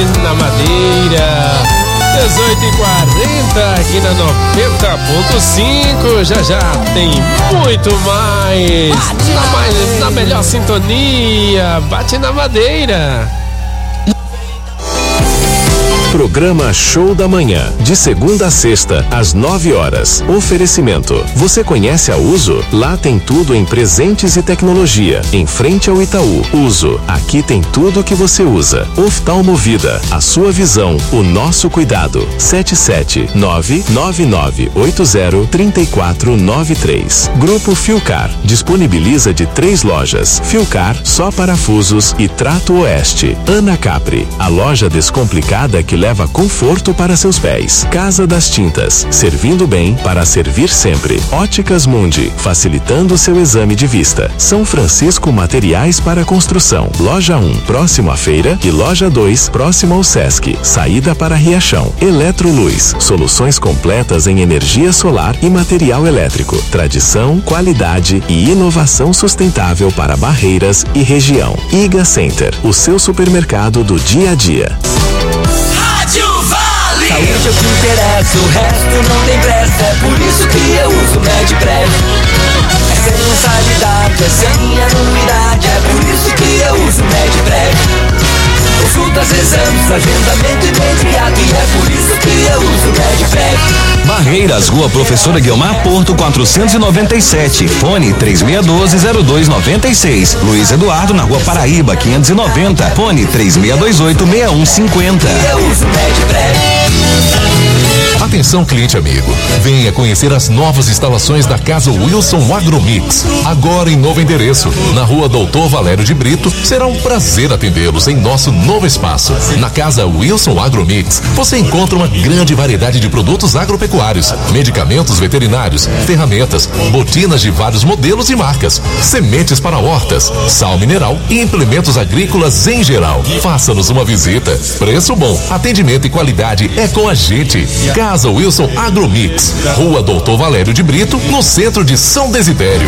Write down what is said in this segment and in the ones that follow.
na Madeira. 18h40 aqui na 90.5. Já tem muito mais. Na melhor sintonia. Bate na Madeira. Programa Show da Manhã, de segunda a sexta, às 9 horas. Oferecimento. Você conhece a Uso? Lá tem tudo em presentes e tecnologia. Em frente ao Itaú. Uso. Aqui tem tudo que você usa. Oftalmovida. A sua visão, o nosso cuidado. 77999803493. Grupo Filcar. Disponibiliza de 3 lojas. Filcar, só parafusos e Trato Oeste. Ana Capri. A loja descomplicada que leva conforto para seus pés. Casa das Tintas, servindo bem para servir sempre. Óticas Mundi, facilitando seu exame de vista. São Francisco Materiais para Construção. Loja 1, próximo à feira, e Loja 2, próximo ao Sesc. Saída para Riachão. Eletroluz, soluções completas em energia solar e material elétrico. Tradição, qualidade e inovação sustentável para Barreiras e região. Iga Center, o seu supermercado do dia a dia. Saúde é o que interessa, o resto não tem pressa. É por isso que eu uso Medprev. É sem mensalidade, é sem anuidade. É por isso que eu uso Medprev. Consultas, exames, agendamento imediato. E é por isso que eu uso Medprev. Barreiras, Rua Professora Guiomar Porto 497. Fone 3612-0296. Luiz Eduardo na Rua Paraíba 590. Fone 3628-6150. Eu uso Medprev. Atenção, cliente amigo, venha conhecer as novas instalações da Casa Wilson Agromix, agora em novo endereço, na Rua Doutor Valério de Brito. Será um prazer atendê-los em nosso novo espaço. Na Casa Wilson Agromix, você encontra uma grande variedade de produtos agropecuários, medicamentos veterinários, ferramentas, botinas de vários modelos e marcas, sementes para hortas, sal mineral e implementos agrícolas em geral. Faça-nos uma visita. Preço bom, atendimento e qualidade é com a gente. Casa Wilson Agromix, Rua Doutor Valério de Brito, no centro de São Desidério.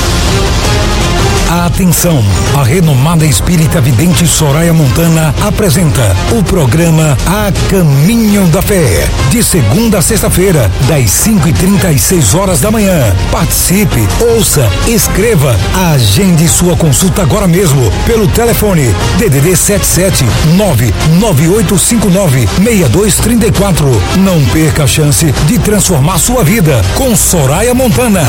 Atenção, a renomada espírita vidente Soraya Montana apresenta o programa A Caminho da Fé, de segunda a sexta-feira, das 5h30 às 6 horas da manhã. Participe, ouça, escreva, agende sua consulta agora mesmo pelo telefone DDD 77998596234. Não perca a chance de transformar sua vida com Soraya Montana.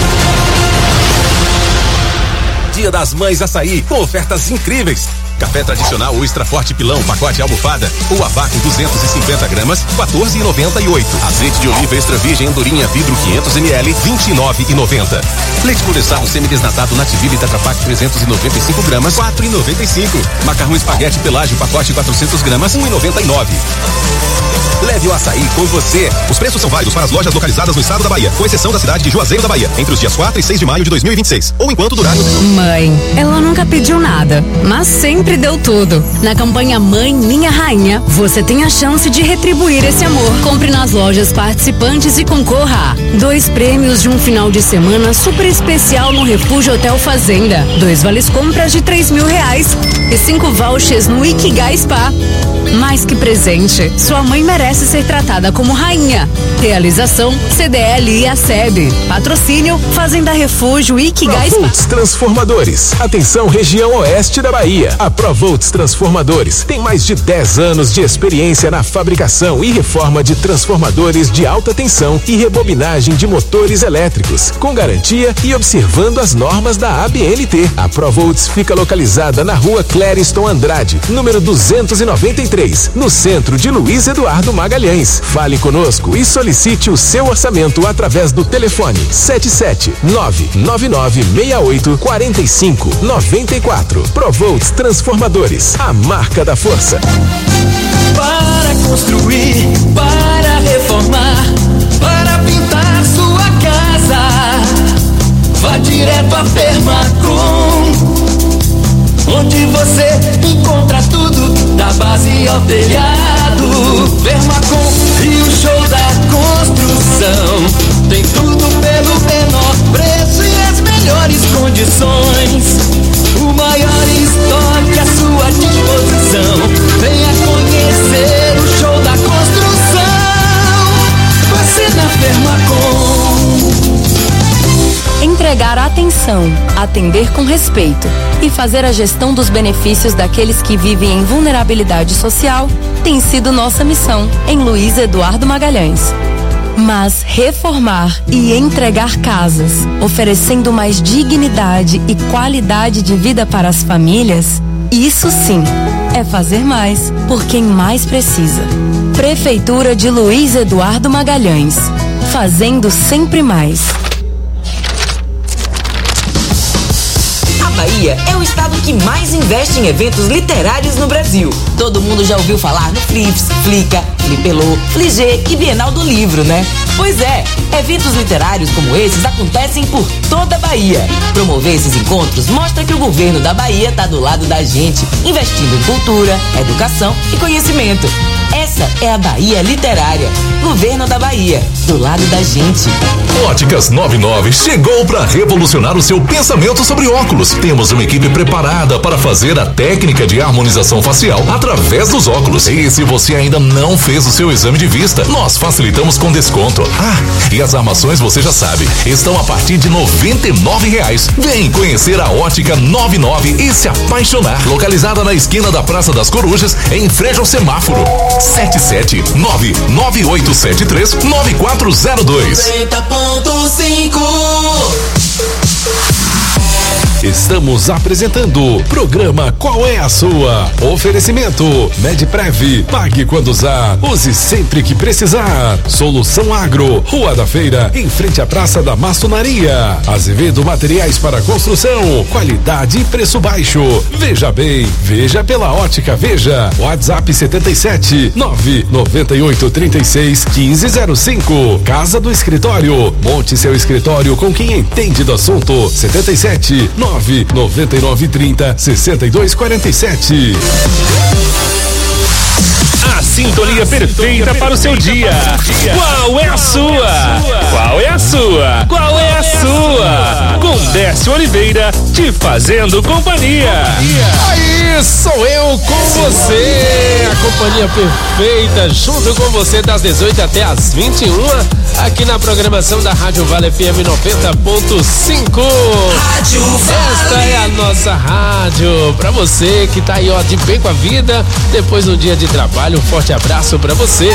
Dia das Mães Açaí, com ofertas incríveis. Café tradicional ou extra forte pilão, pacote almofada ou a vácuo 250 gramas, R$14,98. Azeite de oliva extra virgem andorinha vidro 500 ml, R$29,90. Leite condensado semidesnatado Nativille Tetra Pak 395 gramas, R$4,95. Macarrão espaguete pelágio pacote 400 gramas, R$1,99. Leve o açaí com você. Os preços são válidos para as lojas localizadas no estado da Bahia, com exceção da cidade de Juazeiro da Bahia, entre os dias 4 e 6 de maio de 2026, ou enquanto durar o... Mãe, ela nunca pediu nada, mas sempre deu tudo. Na campanha Mãe Minha Rainha, você tem a chance de retribuir esse amor. Compre nas lojas participantes e concorra a 2 prêmios de um final de semana super especial no Refúgio Hotel Fazenda, 2 vales compras de R$3.000 e 5 vouchers no Ikigai Spa. Mais que presente, sua mãe merece ser tratada como rainha. Realização CDL e ASEB. Patrocínio Fazenda Refúgio Ikigai Spa. Provolts Transformadores. Atenção, região oeste da Bahia. A Provolts Transformadores tem mais de 10 anos de experiência na fabricação e reforma de transformadores de alta tensão e rebobinagem de motores elétricos, com garantia e observando as normas da ABNT. A Provolts fica localizada na Rua Clériston Andrade, número 293, no centro de Luiz Eduardo Magalhães. Fale conosco e solicite o seu orçamento através do telefone 77999684594. Provolts Transformadores, a marca da força. Para construir, para reformar, para pintar sua casa, vá direto a Permacom, onde você encontra tudo, da base ao telhado. Permacom e o show da construção, tem tudo pelo menor preço e as melhores condições. O maior estoque à sua disposição, venha conhecer Entregar atenção, atender com respeito e fazer a gestão dos benefícios daqueles que vivem em vulnerabilidade social tem sido nossa missão em Luiz Eduardo Magalhães. Mas reformar e entregar casas, oferecendo mais dignidade e qualidade de vida para as famílias, isso sim é fazer mais por quem mais precisa. Prefeitura de Luiz Eduardo Magalhães, fazendo sempre mais. A Bahia é o estado que mais investe em eventos literários no Brasil. Todo mundo já ouviu falar no Flips, Flica, Flipelô, Fligê e Bienal do Livro, né? Pois é, eventos literários como esses acontecem por toda a Bahia. Promover esses encontros mostra que o governo da Bahia está do lado da gente, investindo em cultura, educação e conhecimento. Essa é a Bahia Literária. Governo da Bahia, do lado da gente. Óticas 99 chegou para revolucionar o seu pensamento sobre óculos. Temos uma equipe preparada para fazer a técnica de harmonização facial através dos óculos. E se você ainda não fez o seu exame de vista, nós facilitamos com desconto. E as armações você já sabe, estão a partir de R$99. Vem conhecer a Ótica 99 e se apaixonar. Localizada na esquina da Praça das Corujas, em frente ao semáforo. 77998739402. 90.5. Estamos apresentando o programa Qual é a Sua? Oferecimento Medprev, pague quando usar, use sempre que precisar. Solução Agro, Rua da Feira, em frente à Praça da Maçonaria. Azevedo Materiais para Construção, qualidade e preço baixo. Veja bem, veja pela Ótica Veja. WhatsApp 77-99836-1505. Casa do Escritório, monte seu escritório com quem entende do assunto. 77-99930-6247. A sintonia perfeita para o seu dia. Qual é a sua? Qual é a sua? Qual é a sua? Com Décio Oliveira te fazendo companhia. Aí sou eu com você, a companhia perfeita, junto com você das 18 até as 21, aqui na programação da Rádio Vale FM 90.5. Esta é a nossa rádio, pra você que tá aí, ó, de bem com a vida, depois do dia de trabalho, um forte abraço pra você.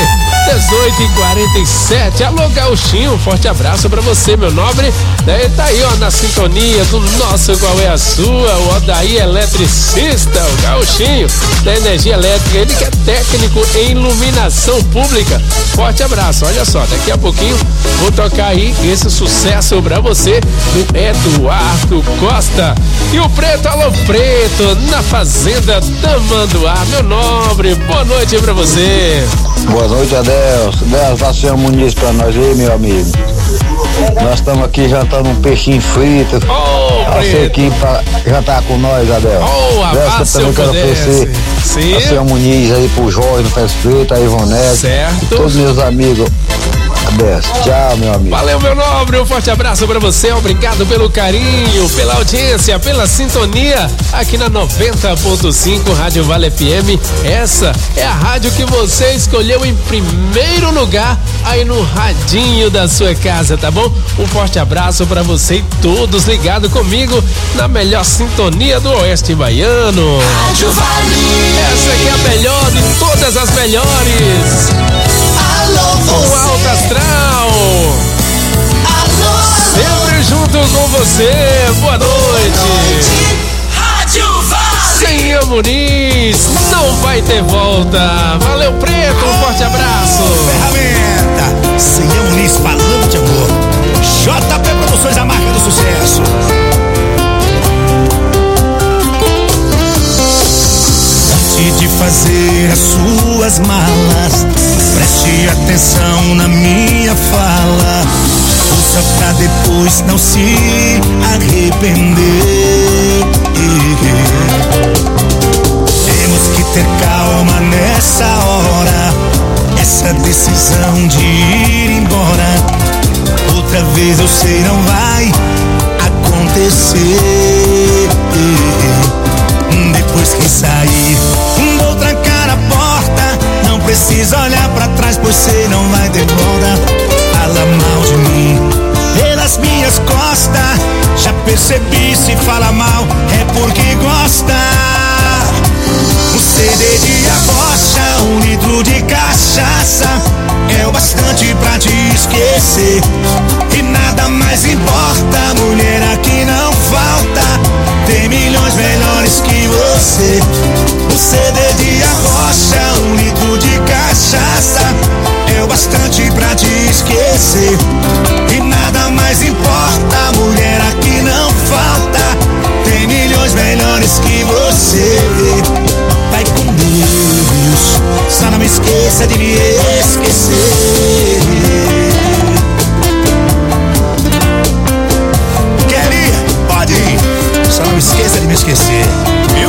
18h47, alô Gauchinho, um forte abraço pra você, meu nobre. Tá aí, ó, na sintonia do nosso Qual é a Sua, o Odaí eletricista, o Gauchinho da energia elétrica, ele que é técnico em iluminação pública. Forte abraço, olha só, daqui a pouquinho vou tocar aí esse sucesso pra você do Eduardo Costa. E o Preto, alô Preto, na Fazenda Tamanduá, meu nobre, boa noite pra você. Boa noite, Adelso. Deus, dá seu Muniz pra nós aí, meu amigo. Nós estamos aqui jantando um peixinho frito. A Sequinho pra jantar com nós, Adelso. Deus, que eu também quero oferecer a seu Muniz aí pro Jorge no Festa Frito, a Ivonete. Certo. E todos meus amigos. Adeus. Tchau, meu amigo. Valeu, meu nobre, um forte abraço pra você, obrigado pelo carinho, pela audiência, pela sintonia aqui na 90.5 Rádio Vale FM. Essa é a rádio que você escolheu em primeiro lugar aí no radinho da sua casa, tá bom? Um forte abraço pra você e todos ligados comigo na melhor sintonia do Oeste Baiano. Rádio Vale. Essa aqui é a melhor de todas as melhores. Alô, você. Com Alto Astral. Alô. Sempre junto com você. Boa noite. Rádio Vale. Sem a Muniz, não vai ter volta. Valeu, Preto, um forte abraço. Ferramenta, sem a Muniz falando de amor. JP Produções, a marca do sucesso. Antes de fazer as suas malas, preste atenção na minha fala. Ouça pra depois não se arrepender. Temos que ter calma nessa hora. Essa decisão de ir embora, outra vez eu sei não vai acontecer. Depois que sair, vou trancar a porta. Não precisa olhar pra trás, pois sei não vai ter volta. Fala mal de mim pelas minhas costas, percebi, se fala mal é porque gosta. Um CD de abocha, 1 litro de cachaça é o bastante pra te esquecer. E nada mais importa, mulher aqui não falta. Tem milhões melhores que você. Um CD de abocha, 1 litro de cachaça é o bastante pra te esquecer. E nada mais importa, mulher aqui não falta. Tem milhões melhores que você. Vai com Deus, só não me esqueça de me esquecer. Kelly, pode ir, só não me esqueça de me esquecer, viu?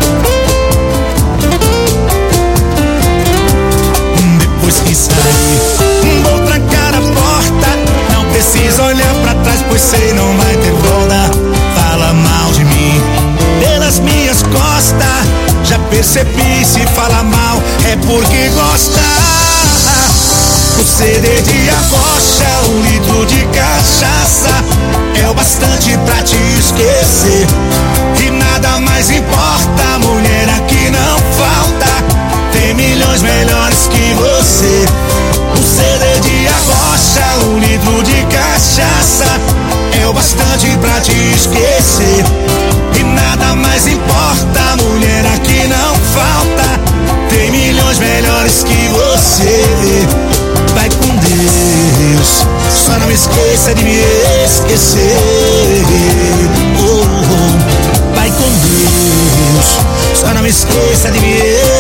Depois que sair, vou trancar a porta. Não precisa olhar pra trás, pois sei não vai ter volta. Fala mal de mim pelas minhas costas. Já percebi, se fala mal é porque gosta. O CD de abocha, 1 litro de cachaça é o bastante pra te esquecer. E nada mais importa, mulher aqui não falta. Tem milhões melhores que você. O CD de abocha, 1 litro de cachaça é o bastante pra te esquecer. E nada mais importa, mulher aqui não falta. Tem milhões melhores que você. Vai com Deus, só não esqueça de me esquecer. Oh, oh. Vai com Deus, só não esqueça de me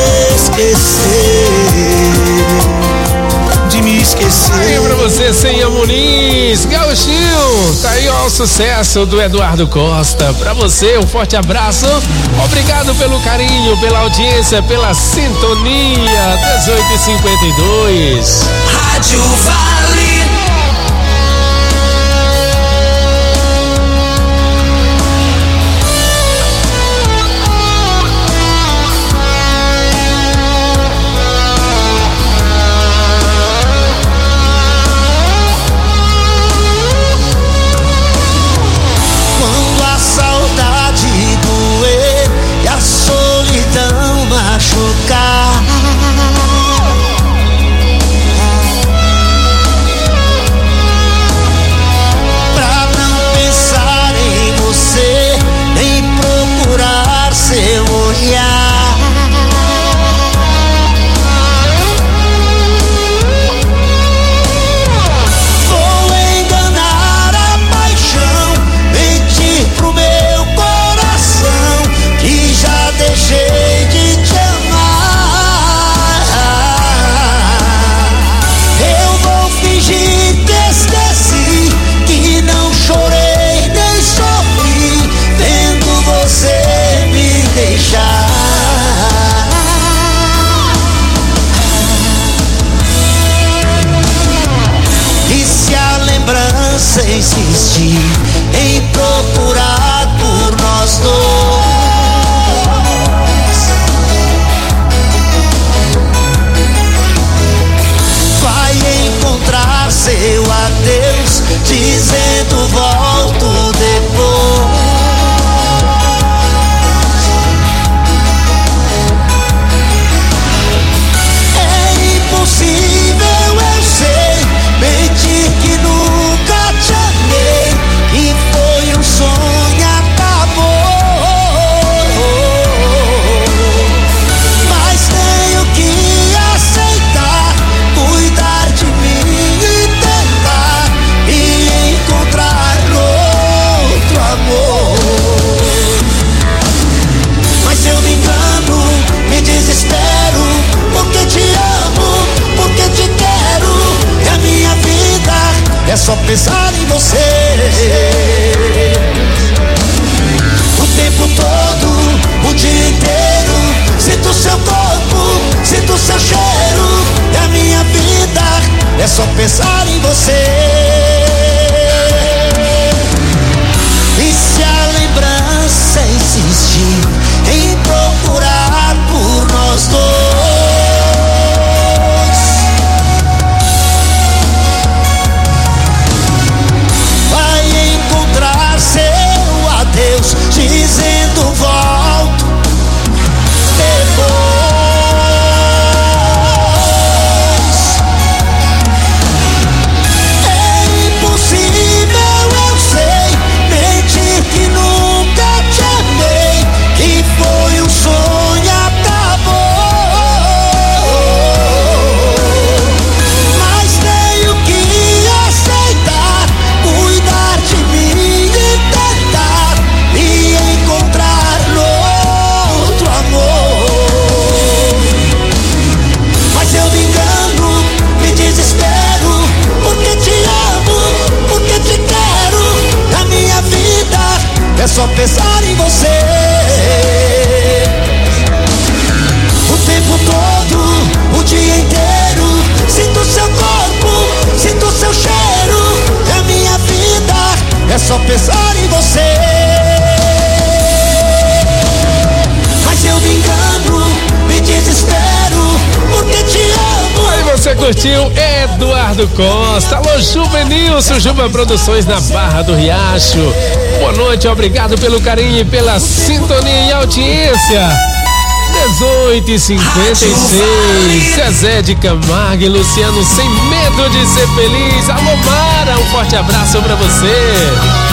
esquecer. De me esquecer. Aí pra você, Senha Muniz, Gauchinho, tá aí ó, o sucesso do Eduardo Costa. Pra você, um forte abraço. Obrigado pelo carinho, pela audiência, pela sintonia. 18h52. Rádio Vale. é só pensar em você. O tempo todo, o dia inteiro, sinto seu corpo, sinto seu cheiro. É a minha vida, é só pensar em você. Mas eu me engano, me desespero, porque te amo. Aí você curtiu Eduardo Costa. Alô, Juvenilson, Juba Produções na Barra do Riacho. Boa noite, obrigado pelo carinho e pela sintonia e audiência. 18h56, Zezé de Camargo e Luciano Sem Medo de Ser Feliz. Alô, Mara, um forte abraço pra você.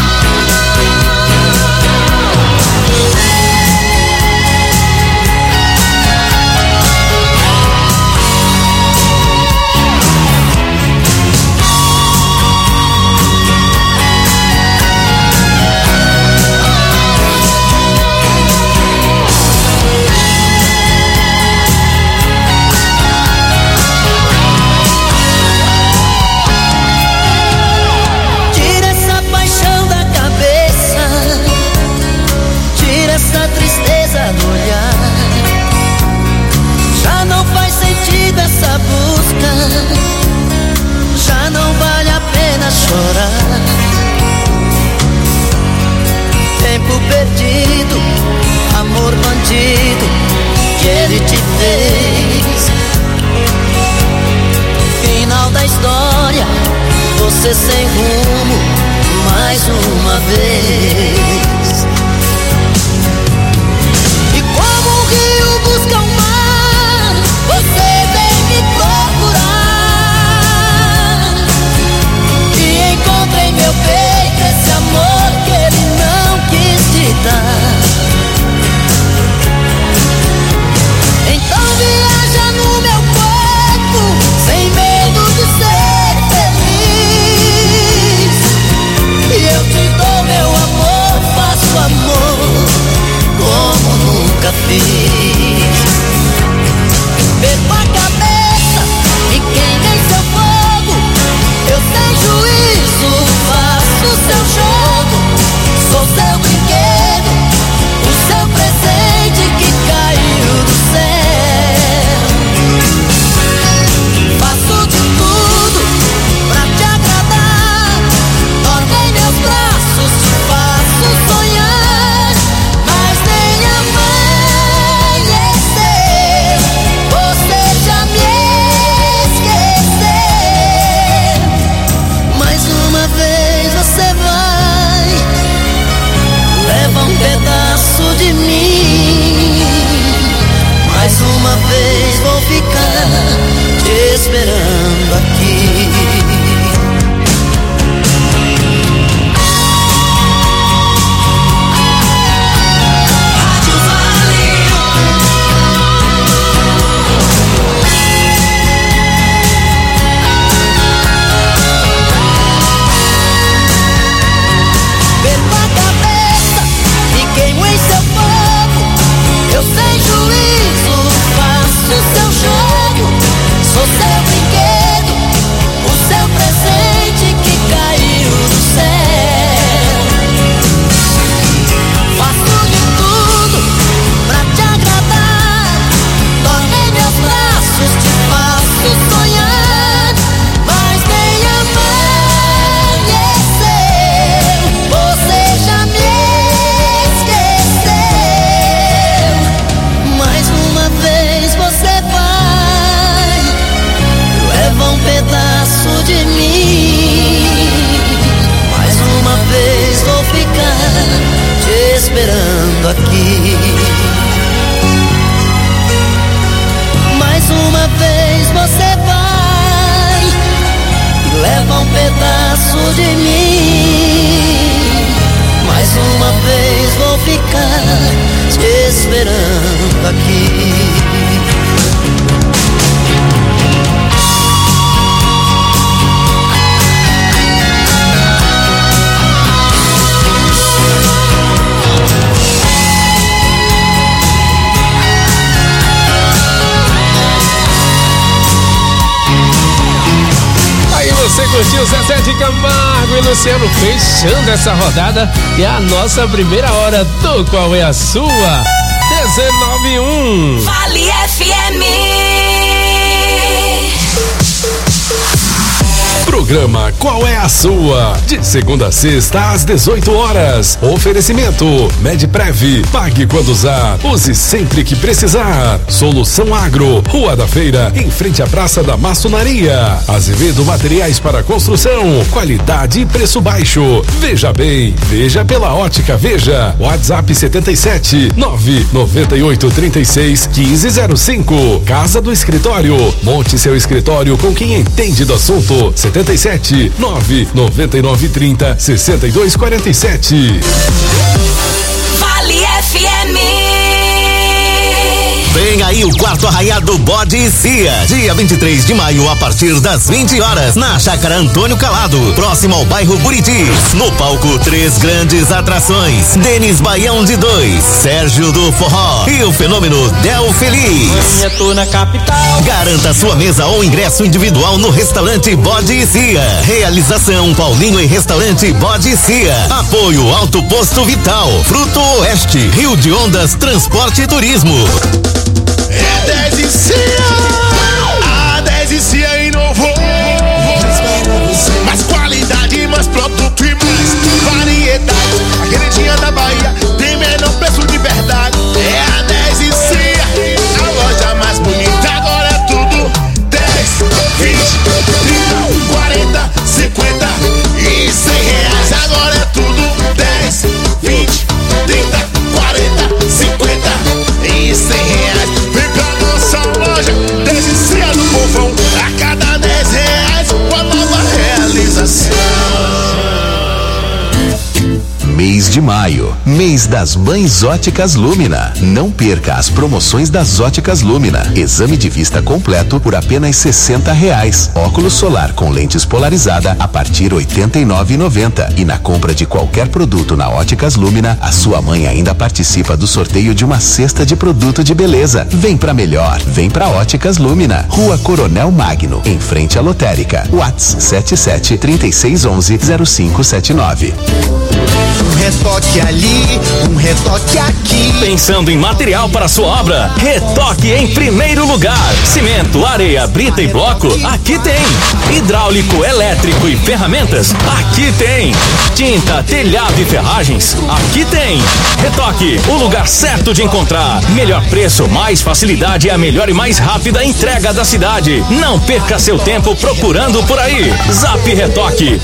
Chorar, tempo perdido, amor bandido que ele te fez. Final da história, você sem rumo mais uma vez. E como um rio busca o mar, você vem me procurar. Encontrei meu peito esse amor que ele não quis te dar. Então viaja no meu corpo, sem medo de ser feliz. E eu te dou meu amor, faço amor como nunca fiz. Perco a cabeça e queimei seu fogo, eu sem juízo faço seu jogo. Sou seu brinquedo, o seu presente que caiu do céu. Faço de tudo pra te agradar, dorme em meus braços, te faço sonhar. Mas nem amanhecer, você já me esqueceu. Mais uma vez você vai, leva um pedaço de mim. Mais uma vez vou ficar te esperando aqui. Eu sem juízo faço seu jogo, sou seu brinquedo, o seu presente que caiu do céu. Faço de tudo pra te agradar, dorme em meus braços, te faço sonhar. Mas nem amanhecer, você já me você vai, leva um pedaço de mim. Mais uma vez vou ficar te esperando aqui. Mais uma vez você vai, leva um pedaço de mim. Mais uma vez vou ficar te esperando aqui. Aí você curtiu Zezé de Camargo e Luciano fechando essa rodada e a nossa primeira hora do Qual é a Sua? 19:01. Vale FM. Programa Qual é a Sua? De segunda a sexta às 18 horas. Oferecimento Medprev. Pague quando usar. Use sempre que precisar. Solução Agro. Rua da Feira, em frente à Praça da Maçonaria. Azevedo Materiais para Construção. Qualidade e preço baixo. Veja bem. Veja pela Ótica Veja. WhatsApp 77 998 36 1505. Casa do Escritório. Monte seu escritório com quem entende do assunto. 77 999 30 6247. Vale FM. Vem aí o quarto arraiado Bode e Cia, dia 23 de maio, a partir das 20 horas, na Chácara Antônio Calado, próximo ao bairro Buritis. No palco, 3 grandes atrações: Denis Baião de 2, Sérgio do Forró e o fenômeno Del Feliz. Eu tô na capital. Garanta sua mesa ou ingresso individual no restaurante Bode e Cia. Realização Paulinho e Restaurante Bode e Cia. Apoio Alto Posto Vital, Fruto Oeste, Rio de Ondas, Transporte e Turismo. É 10 e Cia, a 10 e Cia inovou. Mais qualidade, mais produto e mais variedade. A queridinha da Bahia tem menor preço de verdade. É a 10 e Cia, a loja mais bonita. Agora é tudo 10, 20, 30, 40, 50 e 100 reais. Agora é tudo 10, 20, 30, 40, 50 e 100 reais. Vem pra nossa loja, 10 e Cia do povão. A cada 10 reais, uma nova realização. Mês de maio, mês das Mães Óticas Lumina. Não perca as promoções das Óticas Lumina. Exame de vista completo por apenas R$60. Óculos solar com lentes polarizada a partir R$89,90. E na compra de qualquer produto na Óticas Lumina, a sua mãe ainda participa do sorteio de uma cesta de produto de beleza. Vem pra melhor, vem pra Óticas Lumina. Rua Coronel Magno, em frente à Lotérica. WhatsApp 77 3611 0579. Um retoque ali, um retoque aqui. Pensando em material para sua obra? Retoque em primeiro lugar. Cimento, areia, brita e bloco? Aqui tem. Hidráulico, elétrico e ferramentas? Aqui tem. Tinta, telhado e ferragens? Aqui tem. Retoque, o lugar certo de encontrar. Melhor preço, mais facilidade e a melhor e mais rápida entrega da cidade. Não perca seu tempo procurando por aí. Zap Retoque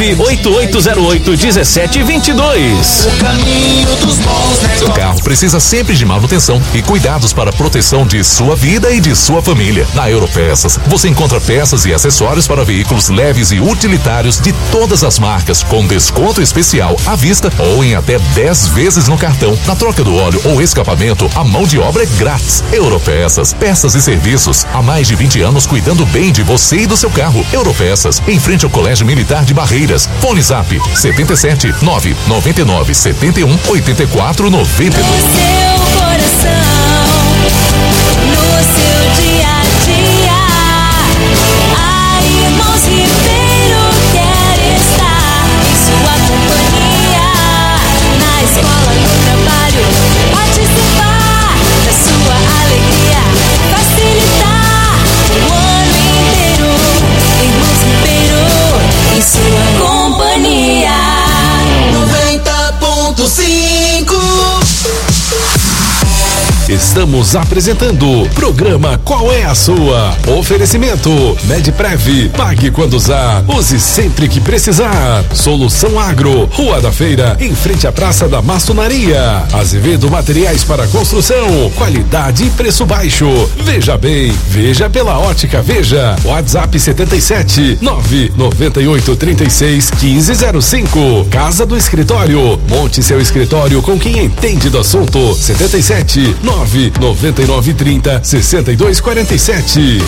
98808-1722. O caminho dos bons negócios. Seu carro precisa sempre de manutenção e cuidados para a proteção de sua vida e de sua família. Na Europeças, você encontra peças e acessórios para veículos leves e utilitários de todas as marcas, com desconto especial à vista ou em até 10 vezes no cartão. Na troca do óleo ou escapamento, a mão de obra é grátis. Europeças, peças e serviços. Há mais de 20 anos cuidando bem de você e do seu carro. Europeças, em frente ao Colégio Militar de Barreiras. Fone Zap 77 999 71 84 92. No seu coração, no seu dia a dia, a Irmãos Ribeiro quer estar em sua companhia. Na escola, no trabalho, participar da sua alegria, facilitar o ano inteiro. Irmãos Ribeiro em sua companhia. 90.5. Estamos apresentando o programa Qual é a Sua? Oferecimento Medprev. Pague quando usar. Use sempre que precisar. Solução Agro. Rua da Feira, em frente à Praça da Maçonaria. Azevedo Materiais para Construção. Qualidade e preço baixo. Veja bem. Veja pela Ótica Veja. WhatsApp 77 998 36 1505. Casa do Escritório. Monte seu escritório com quem entende do assunto. 77 999 30 6247.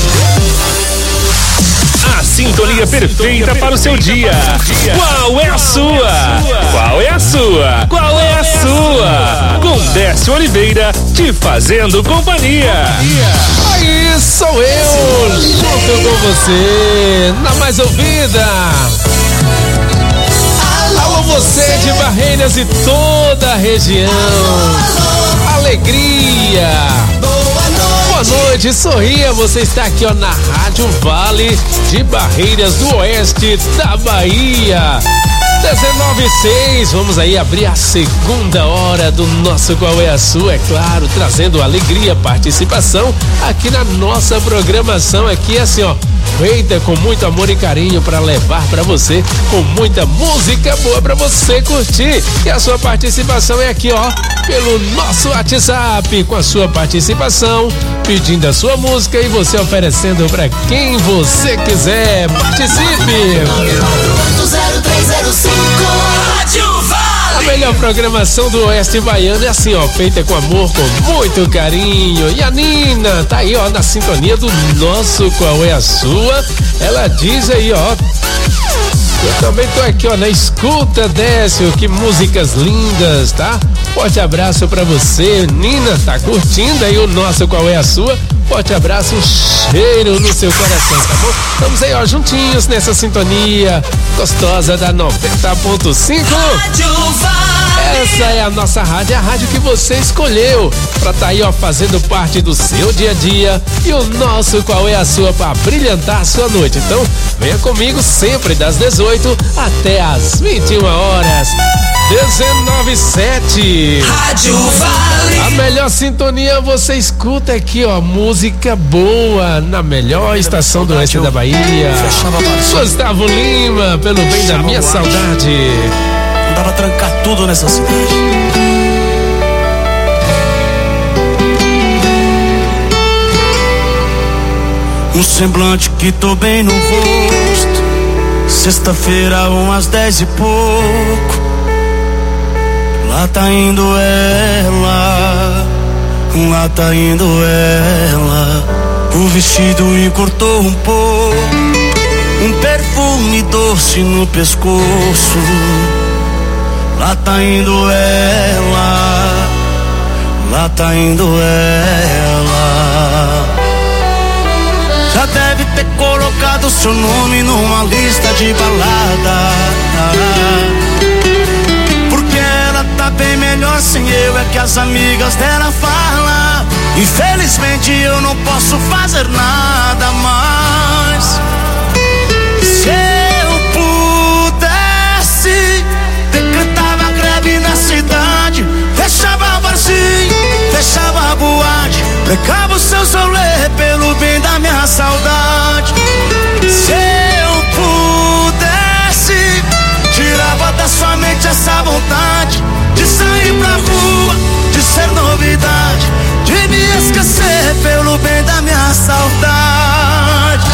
A sintonia perfeita para o seu dia. Qual é a sua? Qual é a sua? Qual é a sua? Com Décio Oliveira te fazendo companhia. Aí sou eu, junto com você, na mais ouvida. Alô, você de Barreiras e toda a região. Alegria. Boa noite, sorria, você está aqui ó na Rádio Vale de Barreiras do Oeste da Bahia. 19:06, vamos aí abrir a segunda hora do nosso Qual é a Sua, é claro, trazendo alegria, participação aqui na nossa programação aqui assim ó, feita com muito amor e carinho para levar para você, com muita música boa para você curtir. E a sua participação é aqui ó, pelo nosso WhatsApp, com a sua participação, pedindo a sua música e você oferecendo para quem você quiser. Participe! 0305 Rádio Vale. A melhor programação do Oeste Baiano é assim, ó, feita com amor, com muito carinho. E a Nina tá aí, ó, na sintonia do nosso Qual é a Sua? Ela diz aí, ó. Eu também tô aqui, ó, na escuta, Décio, que músicas lindas, tá? Forte abraço pra você, Nina, tá curtindo aí o nosso Qual é a Sua? Forte abraço, um cheiro no seu coração, tá bom? Estamos aí, ó, juntinhos nessa sintonia gostosa da 90.5. Essa é a nossa rádio, a rádio que você escolheu pra tá aí, ó, fazendo parte do seu dia a dia. E o nosso Qual é a Sua pra brilhantar a sua noite. Então, venha comigo sempre das 18 até as 21 horas. 19:07. Rádio Vale. A melhor sintonia você escuta aqui, ó, música boa na melhor estação do oeste da Bahia. Gustavo Lima, pelo bem da minha saudade. Não dá pra trancar tudo nessa cidade. Um semblante que tô bem no rosto. Sexta-feira, umas 10 e pouco. Lá tá indo ela, lá tá indo ela. O vestido encurtou um pouco, um perfume doce no pescoço. Lá tá indo ela, lá tá indo ela. Já deve ter colocado seu nome numa lista de balada. Porque ela tá bem melhor sem eu, é que as amigas dela falam. Infelizmente eu não posso fazer nada mais. Se eu pudesse, decretava greve na cidade, fechava barzinho, fechava a boate, precava o seu rolê pelo bem da minha saudade. Se eu pudesse, tirava da sua mente essa vontade de sair pra rua, de ser novidade, de me esquecer pelo bem da minha saudade.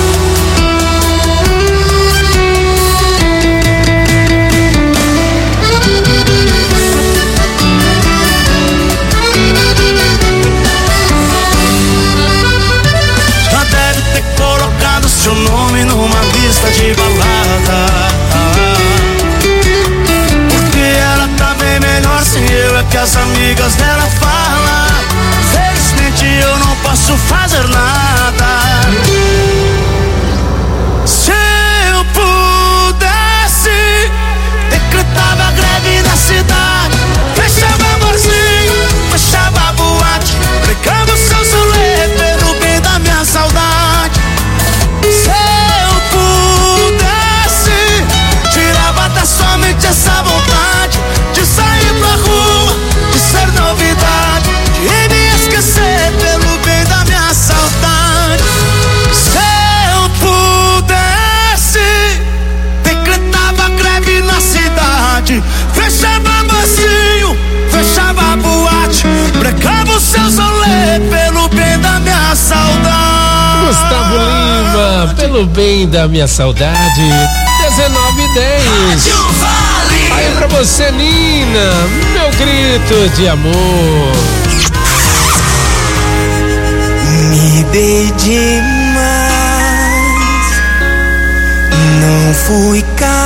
Já deve ter colocado seu nome numa lista de balada. Melhor sem eu, é que as amigas dela falam. Felizmente eu não posso fazer nada. Se eu pudesse, decretava greve na cidade, fechava barzinho, fechava boate, pregava o seu rolê pelo bem da minha saudade. Se eu pudesse, tirava da sua mente essa vontade de sair pra rua, de ser novidade, de me esquecer pelo bem da minha saudade. Se eu pudesse, decretava greve na cidade, fechava barzinho, fechava boate, pregava o seu rolê pelo bem da minha saudade. Gustavo Lima, pelo bem da minha saudade. 19:10. Aí pra você, Nina, meu grito de amor. Me dei demais, não fui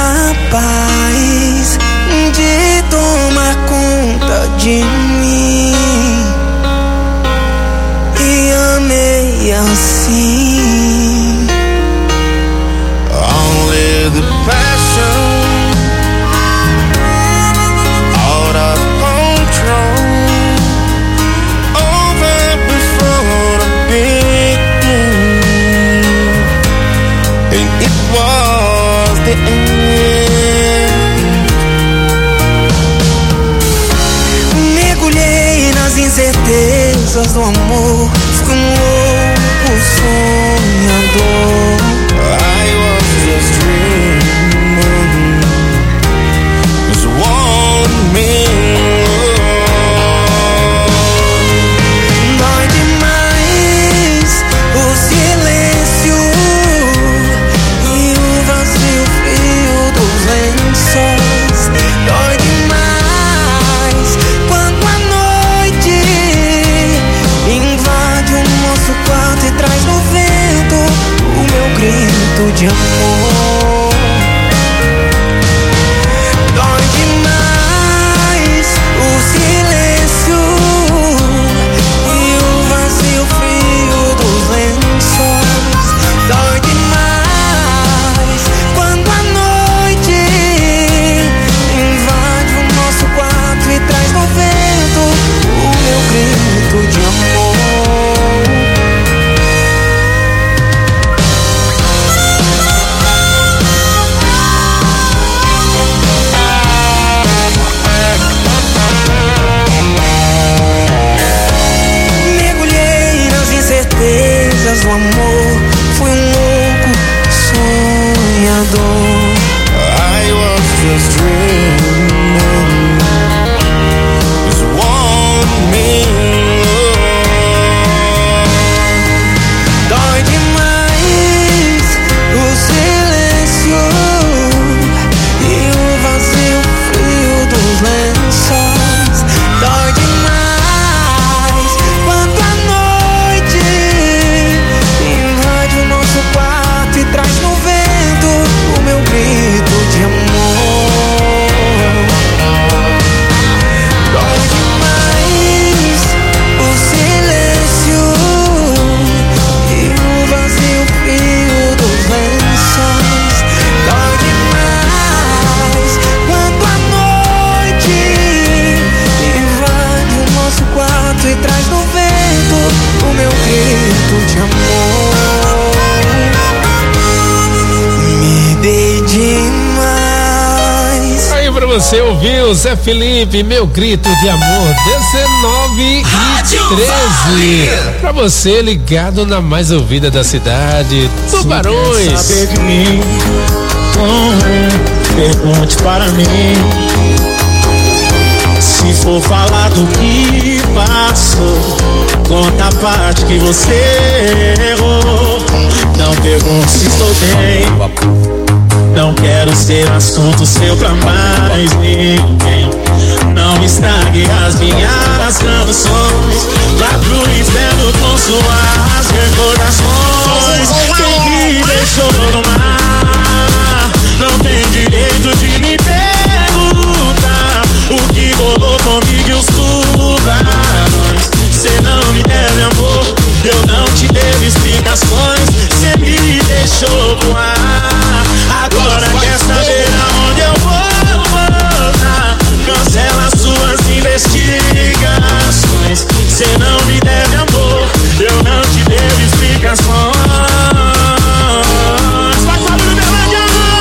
capaz de tomar conta de mim e amei assim. Only the passion incertezas do amor, fui um louco sonhador. I was just dreaming, just one minute. Dói demais o silêncio e o vazio frio dos lençóis. Dói demais quando a noite invade o nosso quarto e traz no vento o meu grito de amor. Dói demais o silêncio e o vazio frio dos lençóis. Dói demais quando a noite invade o nosso quarto e traz no vento o meu grito de amor. Mergulhei nas incertezas do amor, fui um louco sonhador. I was just dreaming, just one minute. Dói demais o silêncio e o vazio frio dos lençóis. Dói demais quando a noite invade o nosso quarto e traz no vento o meu grito de amor. Dói demais o silêncio e o vazio frio dos lençóis. Dói demais quando a noite invade o nosso quarto e traz no vento o meu grito de amor. Me dei demais. Aí pra você ouvir o Zé Felipe, meu grito de amor, 19:13. Pra você ligado na mais ouvida da cidade, Tubarões. Saber de mim, pergunte para mim. Se for falar do que passou, conta a parte que você errou. Não pergunte se estou bem, não quero ser assunto seu pra mais ninguém. Não estrague as minhas canções, vá pro inferno com suas recordações. Quem me deixou no mar não tem direito de me perguntar o que rolou comigo e os tubarões. Cê não me deve amor, eu não te devo explicações. Cê me deixou voar, agora quer saber aonde eu vou voltar. Cancela suas investigações. Cê não me deve amor, eu não te devo explicações. Vai falando de verdade,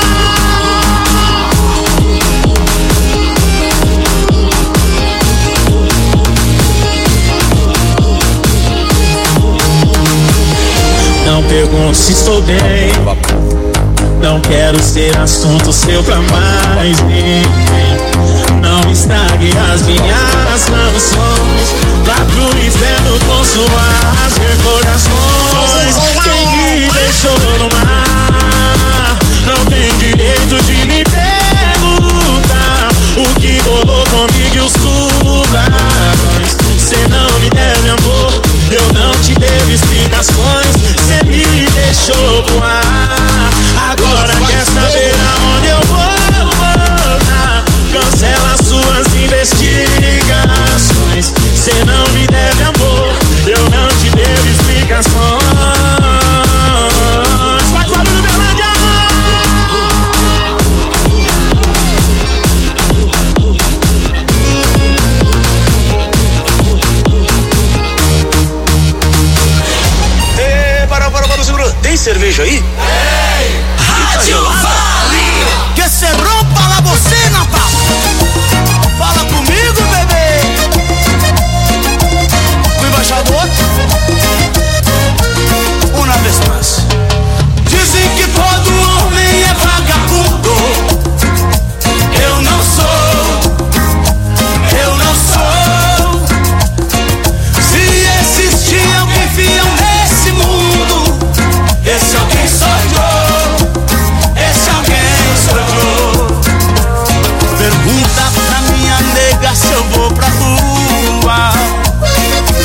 não pergunto se estou bem, não quero ser assunto seu pra mais ninguém. Não estrague as minhas canções, vá pro inferno com suas recordações. Quem me deixou no mar não tem direito de me perguntar o que rolou comigo e os tubarões. Cê não me deve amor, eu não te devo explicações. Cê me deixou voar, agora quer saber aonde eu vou voltar. Cancela suas investigações. Cê não me deve amor, eu não te devo explicações. Vai falando verdade, segura. Tem cerveja aí? Ei! Rádio Vale! Que se rompa la bocina, papo! Fala comigo, bebê!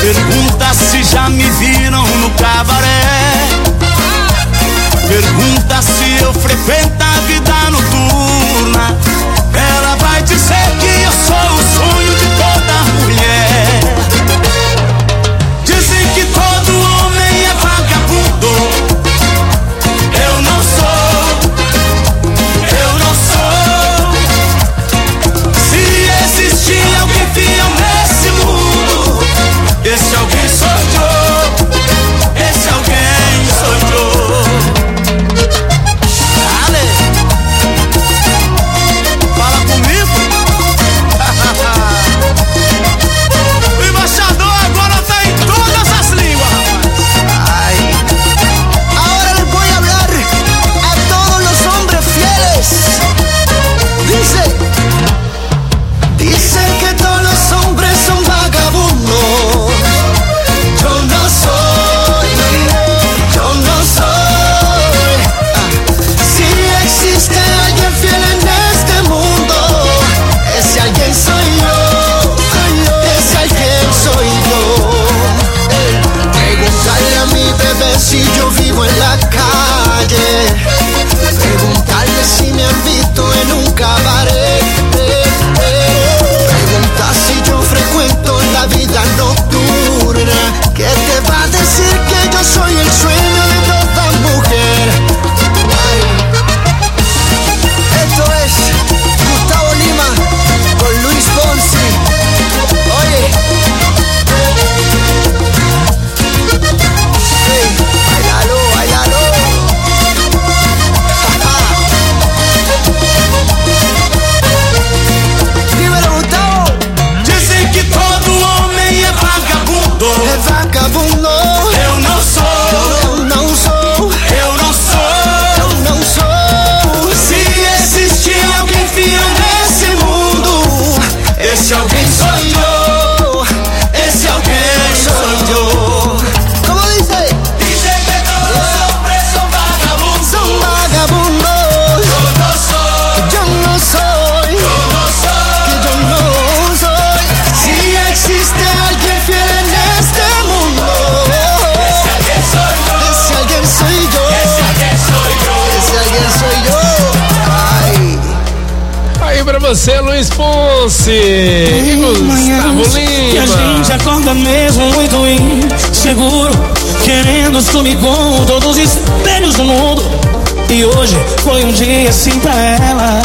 Pergunta se já me viram no cabaré. Pergunta se eu frequento a vida noturna. Ela vai dizer que eu sou o sonho de toda mulher. Dizem que todo homem é vagabundo. Eu não sou, eu não sou. Se existir alguém fiel nesse mundo, esse alguém sou eu. Esse alguém sou eu. Fala comigo. O embaixador agora tá em todas as línguas, rapaz. Ahora les voy a hablar a todos los hombres fieles. Dicen que todos los hombres son vagabundos. Yo no soy, yo no soy. Si existe alguien fiel en este mundo, ese alguien soy yo. Ese alguien soy yo. Preguntarle a mi bebé si yo vivo en la calle. Preguntarle si me han visto en un cabaret. Preguntar si yo frecuento la vida nocturna. ¿Qué te va a decir que yo soy el sueño de toda mujer? Ay. Esto es Gustavo Lima con Luis Fonsi. Oye. Hey, bailalo, bailalo. Dímelo, Gustavo. Dizem que todo homem é vagabundo. É vagabundo. Eu não sou. Eu não sou. Eu não sou. Eu não sou. Se existir alguém fiel nesse mundo, esse alguém sou eu. Esse alguém sou eu. ¿Cómo dice? Dizem que todos os hombres são vagabundos. Son vagabundos. Eu não sou. Yo no soy. Eu não sou. Que yo no soy. Si existe alguien fiel en este mundo, Esse alguém sou eu. ese alguien soy yo. Esse alguém sou eu. Ese alguien soy yo. Ay. Aí pra você, Luiz Ponce e Gustavo Que a gente Lima. acorda mesmo muito inseguro, querendo sumir com todos os espelhos do mundo. E hoje foi um dia assim pra ela.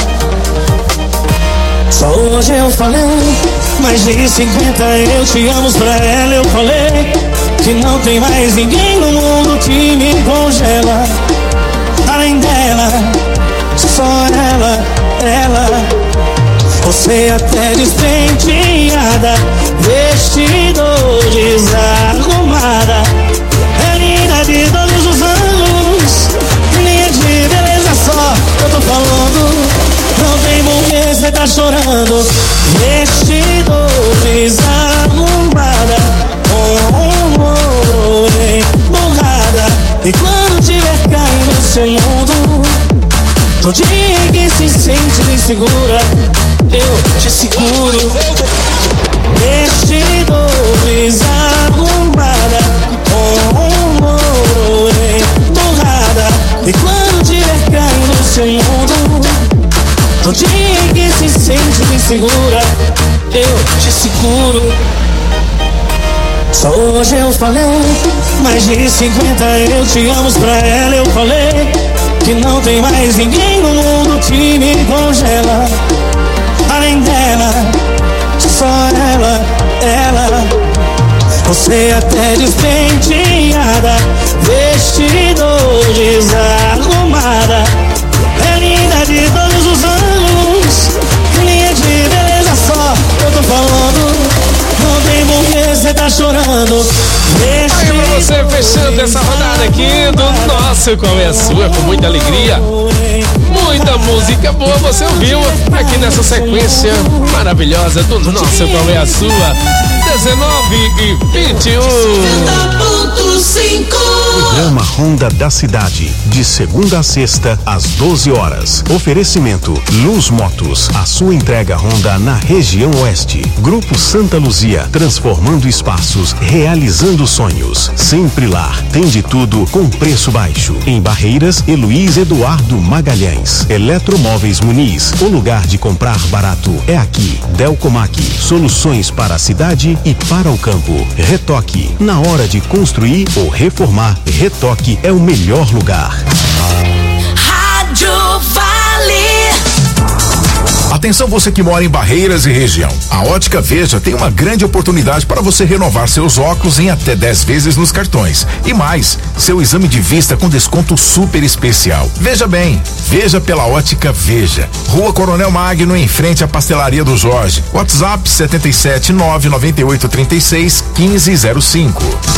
Só hoje eu falei mais de 50 eu te amo pra ela. Eu falei que não tem mais ninguém no mundo que me congela. Além dela, só ela, ela. Você até despenteada, vestido desarrumada, é linda de todos os anos, linha de beleza só, eu tô falando. Não tem porquê cê tá chorando, vestido desarrumada, com morena borrada. E quando tiver caindo no seu mundo, no dia que se sente insegura, eu te seguro. Vestido desarrumada, com morena borrada. E quando tiver caindo no seu mundo, no dia que se sente insegura, eu te seguro. Só hoje eu falei mais de 50 eu te amo pra ela. Eu falei que não tem mais ninguém no mundo que me congela. Além dela, só ela, ela. Você até despenteada, vestido desarrumada, é linda de todos os anos, linha de beleza só, eu tô falando. Não tem porquê cê tá chorando. Aí pra você, fechando essa rodada aqui do nosso Qual é a Sua, com muita alegria. Muita música boa você ouviu aqui nessa sequência maravilhosa do nosso Qual é a Sua. 19h21. Programa Honda da Cidade, de segunda a sexta, às 12 horas. Oferecimento Luz Motos, a sua entrega Honda na região oeste. Grupo Santa Luzia, transformando espaços, realizando sonhos. Sempre lá, tem de tudo com preço baixo. Em Barreiras e Luiz Eduardo Magalhães. Eletromóveis Muniz, o lugar de comprar barato é aqui. Delcomac, soluções para a cidade e para o campo. Retoque, na hora de construir ou reformar, Retoque é o melhor lugar. Rádio Vale. Atenção você que mora em Barreiras e região. A Ótica Veja tem uma grande oportunidade para você renovar seus óculos em até 10 vezes nos cartões. E mais, seu exame de vista com desconto super especial. Veja bem, veja pela Ótica Veja. Rua Coronel Magno, em frente à Pastelaria do Jorge. WhatsApp 77998361505.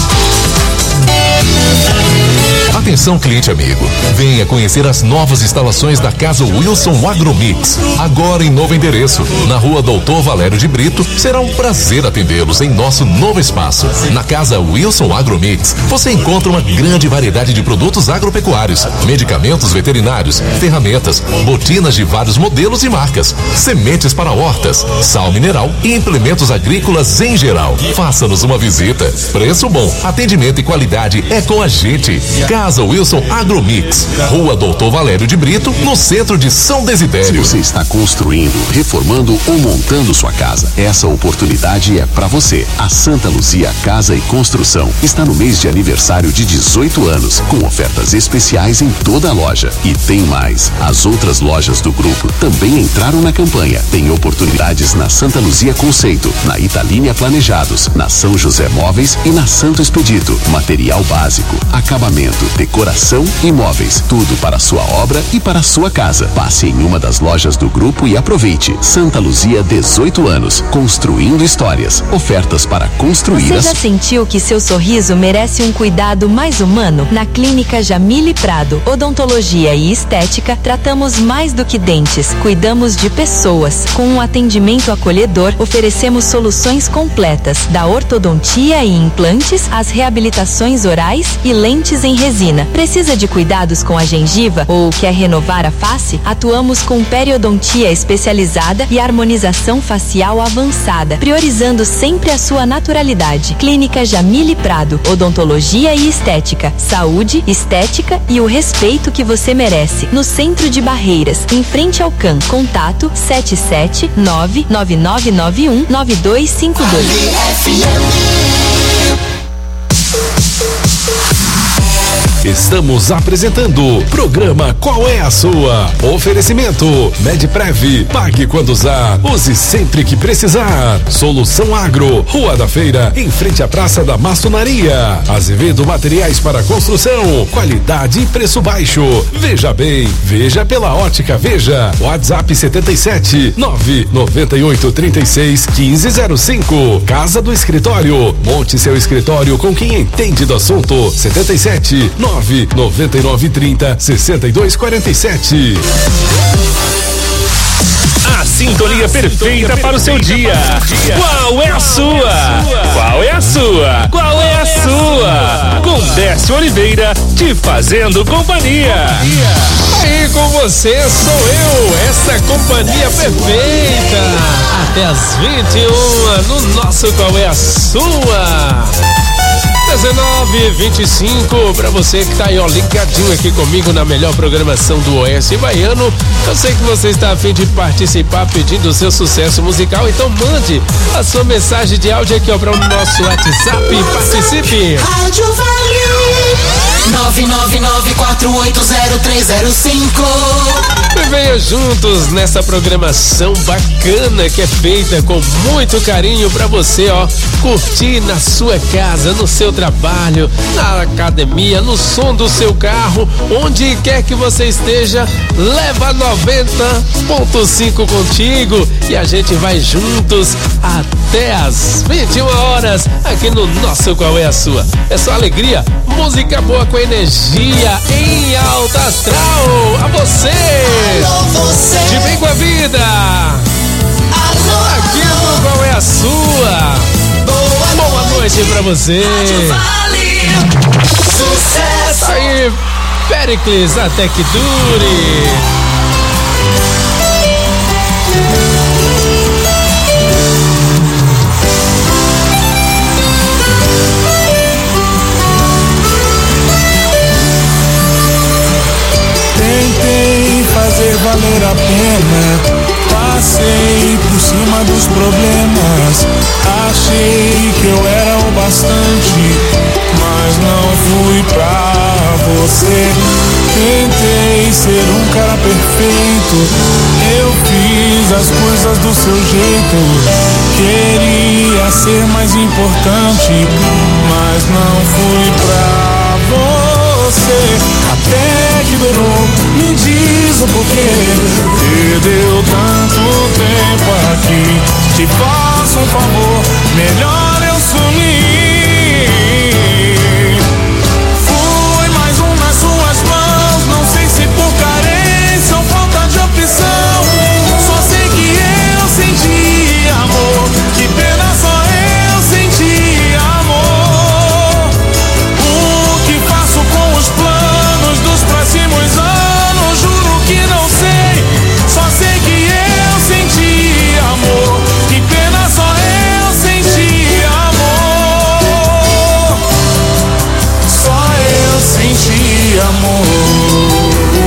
Atenção cliente amigo, venha conhecer as novas instalações da Casa Wilson Agromix, agora em novo endereço, na Rua Doutor Valério de Brito. Será um prazer atendê-los em nosso novo espaço. Na Casa Wilson Agromix, você encontra uma grande variedade de produtos agropecuários, medicamentos veterinários, ferramentas, botinas de vários modelos e marcas, sementes para hortas, sal mineral e implementos agrícolas em geral. Faça-nos uma visita. Preço bom, atendimento e qualidade é com a gente. Casa Wilson Agromix, Rua Doutor Valério de Brito, no centro de São Desidério. Se você está construindo, reformando ou montando sua casa, essa oportunidade é para você. A Santa Luzia Casa e Construção está no mês de aniversário de 18 anos, com ofertas especiais em toda a loja. E tem mais, as outras lojas do grupo também entraram na campanha. Tem oportunidades na Santa Luzia Conceito, na Italínia Planejados, na São José Móveis e na Santo Expedito. Material básico, acabamento, decoração e móveis, tudo para a sua obra e para a sua casa. Passe em uma das lojas do grupo e aproveite. Santa Luzia, 18 anos, construindo histórias. Ofertas para construir Você já sentiu que seu sorriso merece um cuidado mais humano? Na Clínica Jamile Prado, Odontologia e Estética, tratamos mais do que dentes, cuidamos de pessoas. Com um atendimento acolhedor, oferecemos soluções completas, da ortodontia e implantes, às reabilitações orais e lentes em resina. Precisa de cuidados com a gengiva ou quer renovar a face? Atuamos com periodontia especializada e harmonização facial avançada, priorizando sempre a sua naturalidade. Clínica Jamile Prado, Odontologia e Estética. Saúde, estética e o respeito que você merece. No centro de Barreiras, em frente ao CAN. Contato 77999919252. Estamos apresentando o programa Qual é a Sua? Oferecimento Medprev, pague quando usar, use sempre que precisar. Solução Agro, Rua da Feira, em frente à Praça da Maçonaria. Azevedo Materiais para Construção, qualidade e preço baixo. Veja bem, veja pela Ótica Veja. WhatsApp 77998361505. Casa do Escritório, monte seu escritório com quem entende do assunto. 77999306247. A sintonia perfeita para o seu dia. Qual é a sua? Qual é a sua? Qual é a sua? Com Décio Oliveira te fazendo companhia. Aí com você sou eu, essa companhia perfeita. Até as 21 no nosso Qual é a Sua? 19h25, pra você que tá aí, ó, ligadinho aqui comigo na melhor programação do Oeste Baiano. Eu sei que você está a fim de participar pedindo o seu sucesso musical, então mande a sua mensagem de áudio aqui, ó, para o nosso WhatsApp e participe. Rádio Vale 999480305. E venha juntos nessa programação bacana que é feita com muito carinho pra você, ó, curtir na sua casa, no seu trabalho, na academia, no som do seu carro, onde quer que você esteja, leva 90.5 contigo e a gente vai juntos até as 21 horas aqui no nosso Qual é a Sua? É só alegria, música boa com energia em alta astral. A você! Alô, você! De bem com a vida! Alô, aqui no Qual é a Sua? Boa noite pra você. Sucesso. Aí, Péricles, até que dure. Tentei fazer valer a pena, passei por cima dos problemas, achei que eu era o bastante, mas não fui pra você. Tentei ser um cara perfeito, eu fiz as coisas do seu jeito, queria ser mais importante, mas não fui pra você. Até que durou, me diz o porquê. Perdeu tanto tempo aqui, te faço um favor, melhor eu sumir. Fui mais um nas suas mãos, não sei se por carência ou falta de opção. Só sei que eu senti amor, que pena só eu senti amor. O que faço com os planos dos próximos anos, juro que não sei. Só sei que eu senti amor, que pena só eu senti amor. Só eu senti amor.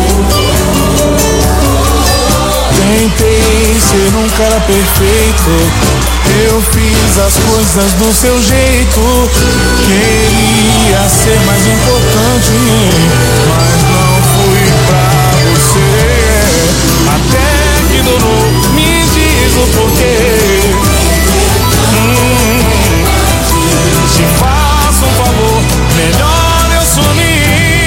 Tentei ser um cara perfeito, eu fiz as coisas do seu jeito, queria ser mais importante, mas não fui pra você. Até que durou, me diz o porquê. Te faço um favor, melhor eu sumir.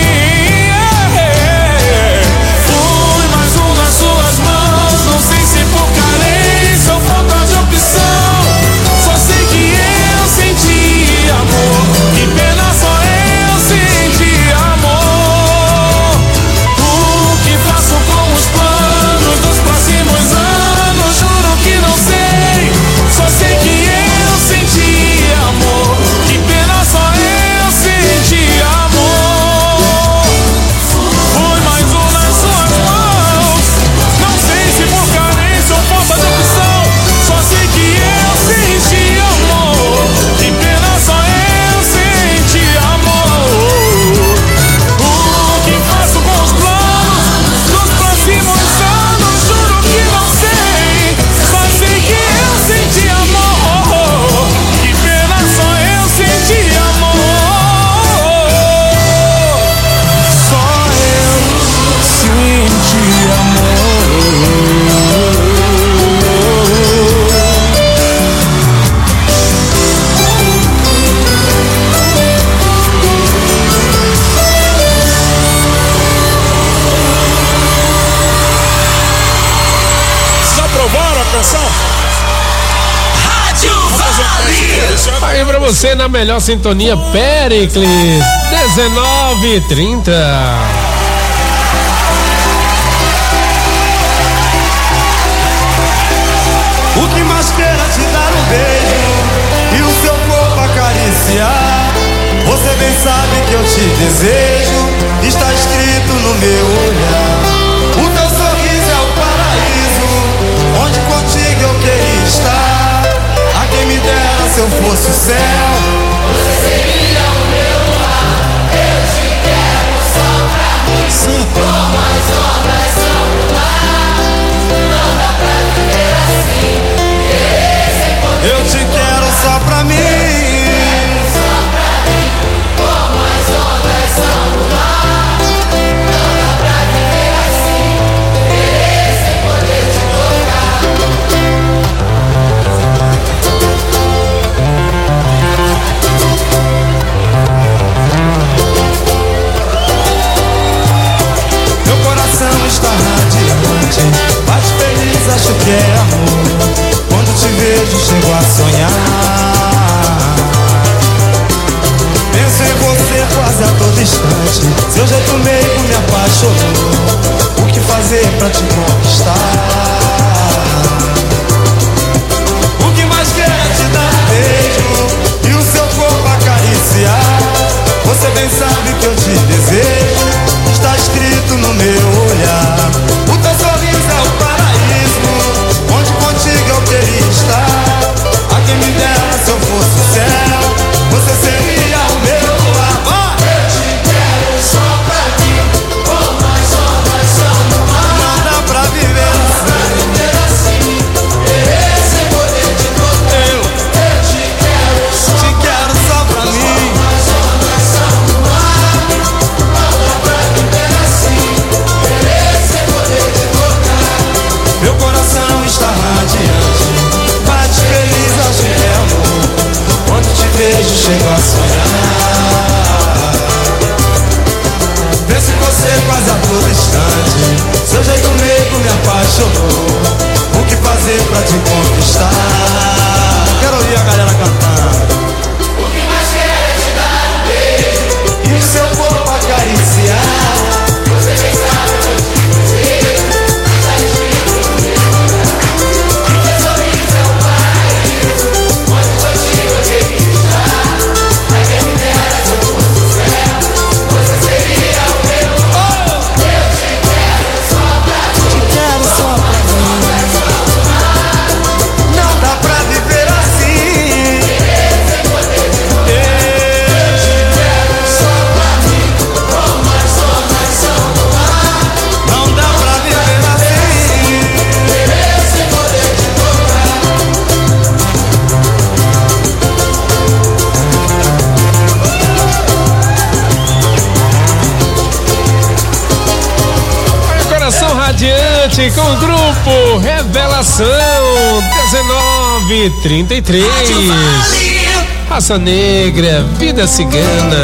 Fui mais um nas suas mãos, não sei se por carência ou falta de opção. Só sei que eu senti amor, que pena só eu senti amor. O que faço com os planos dos próximos anos, juro que não sei. Só sei que eu senti amor, que pena só eu senti amor. Fui mais um nas suas mãos, não sei se por carência ou falta de opção. Só sei que eu senti amor, que pena só eu senti amor. O que faço com os planos dos próximos anos, juro que não sei. Só sei que eu senti amor, que pena só eu senti amor. Só eu senti amor. Vocês aprovaram a canção? Rádio Vale. Aí pra você na melhor sintonia, Péricles, 19h30. O que mais queira te dar um beijo e o seu corpo acariciar. Você bem sabe que eu te desejo, está escrito no meu olhar. O teu sorriso é o paraíso, onde contigo eu queria estar. A quem me dera se eu fosse o céu, você seria o meu lar. Eu te quero só pra mim. Sim. Como as ondas são no mar, não dá pra viver assim. Eu te quero só pra mim. Só pra mim, como as ondas são no mar. Não dá pra viver assim, sem poder te tocar. desejo chego a sonhar. Penso em você quase a todo instante. Seu jeito meigo me apaixonou. O que fazer pra te conquistar? Quero ouvir a galera cantar. O que mais quero é te dar um beijo e o seu corpo acariciar. Você bem sabe o que eu te dizer. Tá escrito no meu lugar. Seu sorriso é um paraíso. Onde contigo eu queria estar. Ai, quem me dera se eu fosse o céu. Você seria o meu amor. Eu te quero só pra mim. Te quero só pra mim. Não dá pra viver assim. Sem poder te ver. Eu te quero só pra mim. Como as ondas são no mar. Não dá pra viver assim. Sem poder te Coração Radiante com o grupo Revelação 1933. Raça Negra, Vida Cigana.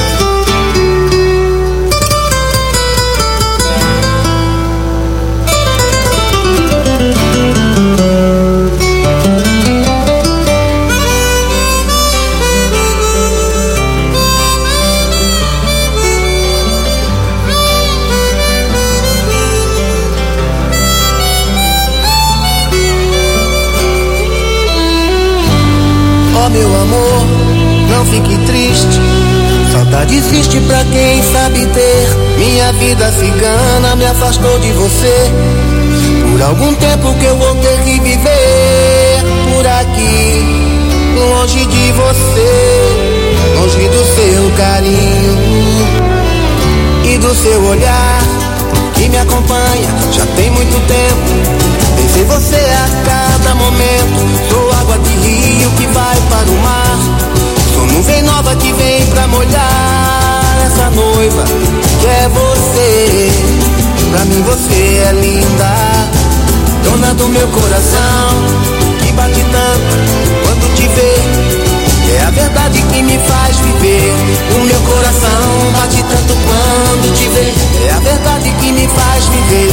Ó meu amor, não fique triste. Saudade existe pra quem sabe ter. Minha vida cigana me afastou de você. Por algum tempo que eu vou ter que viver por aqui, longe de você, longe do seu carinho e do seu olhar que me acompanha já tem muito tempo. Penso em você a cada momento. Sou água de rio que vai para o mar. Sou nuvem nova que vem pra molhar essa noiva que é você. Pra mim você é linda, dona do meu coração, que bate tanto quando te vê. É a verdade que me faz viver. O meu coração bate tanto quando te vê. É a verdade que me faz viver.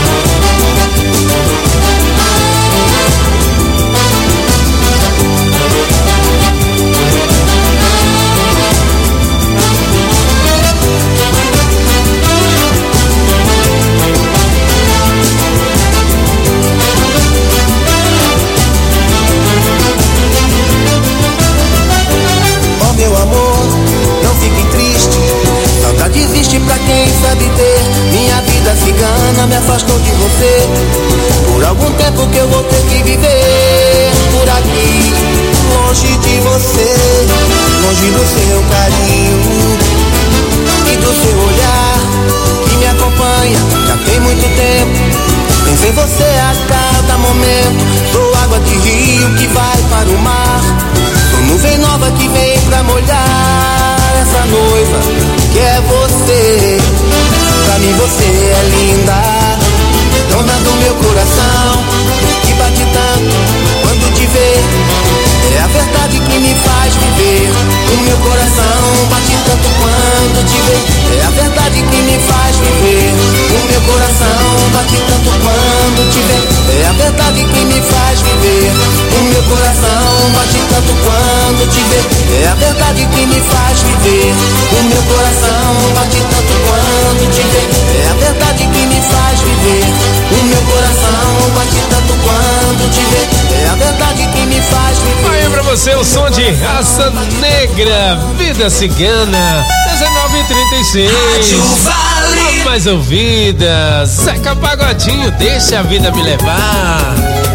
Meu amor, não fique triste. Saudade existe pra quem sabe ter. Minha vida cigana me afastou de você. Por algum tempo que eu vou ter que viver por aqui, longe de você, longe do seu carinho e do seu olhar que me acompanha já tem muito tempo. Penso em você a cada momento. Sou água de rio que vai para o mar. Sou nuvem nova que vem pra molhar essa noiva que é você. Pra mim você é linda, dona do meu coração, que bate tanto quando te vê. É a verdade que me faz viver. O meu coração bate tanto quando te vê. É a verdade que me faz viver. O meu coração bate tanto quando te vê. É a verdade que me faz viver. O meu coração bate tanto quando te vê. É a verdade que me faz viver. O meu coração bate tanto quando te vê. É a verdade que me faz viver. O meu coração bate tanto quando te vê. É a verdade que me faz viver. Aí pra você o som de Raça Negra, Vida Cigana 1936. A mais ouvida, Zeca Pagodinho, Deixa a Vida Me Levar.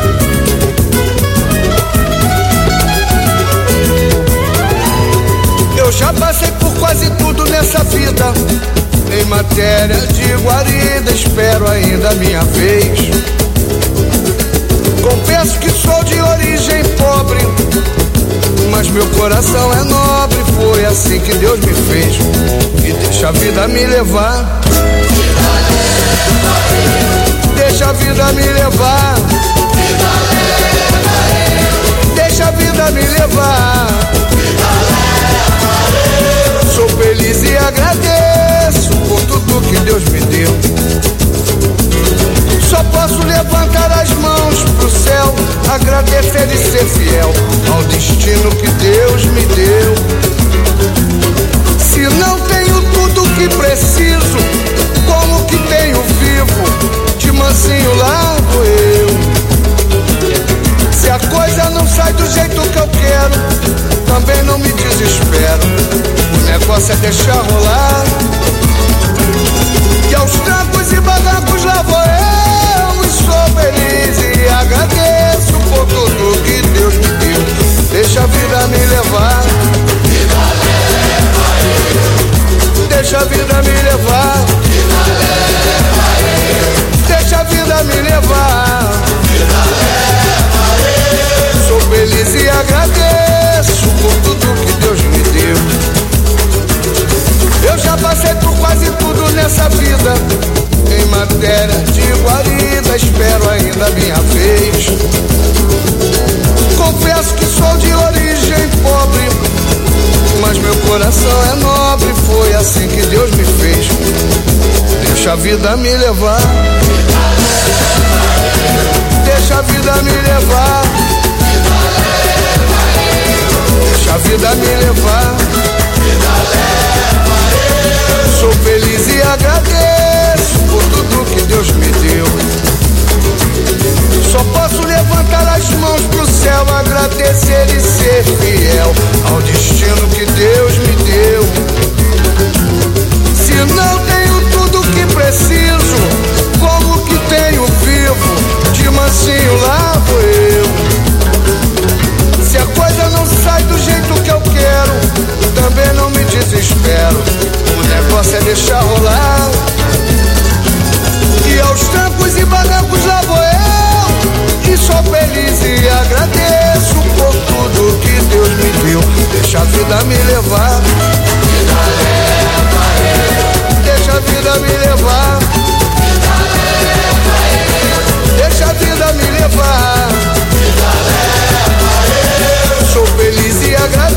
Eu já passei por quase tudo nessa vida. Em matéria de guarida, espero ainda a minha vez. Confesso que sou de origem pobre, mas meu coração é nobre. Foi assim que Deus me fez. E deixa a vida me levar. Deixa a vida me levar. Deixa a vida me levar. Deus me deu. Se não tenho tudo que preciso, como que tenho vivo? De mansinho lá vou eu. Se a coisa não sai do jeito que eu quero, também não me desespero. O negócio é deixar rolar. E aos trancos e barrancos lá vou eu. E sou feliz e agradeço por tudo que Deus me deu. Deixa a vida me levar. Vida leva eu. Deixa a vida me levar. Vida leva eu. Deixa a vida me levar. Vida leva eu. Sou feliz e agradeço por tudo que Deus me deu. Eu já passei por quase tudo nessa vida. Em matéria de guarida, espero ainda a minha vez. Confesso que sou de origem pobre, mas meu coração é nobre. Foi assim que Deus me fez. Deixa a vida me levar. Deixa a vida me levar. Deixa a vida me levar. Sou feliz e agradeço por tudo que Deus me deu. Só posso levantar as mãos pro céu, agradecer e ser fiel ao destino que Deus me deu. Se não tenho tudo que preciso, como que tenho vivo? De mansinho lá vou eu. Se a coisa não sai do jeito que eu quero, também não me desespero. O negócio é deixar rolar. E aos trancos e barrancos lá vou eu. E sou feliz e agradeço por tudo que Deus me deu. Deixa a vida me levar. Vida leva eu. Deixa a vida me levar. Vida leva eu. Deixa a vida me levar.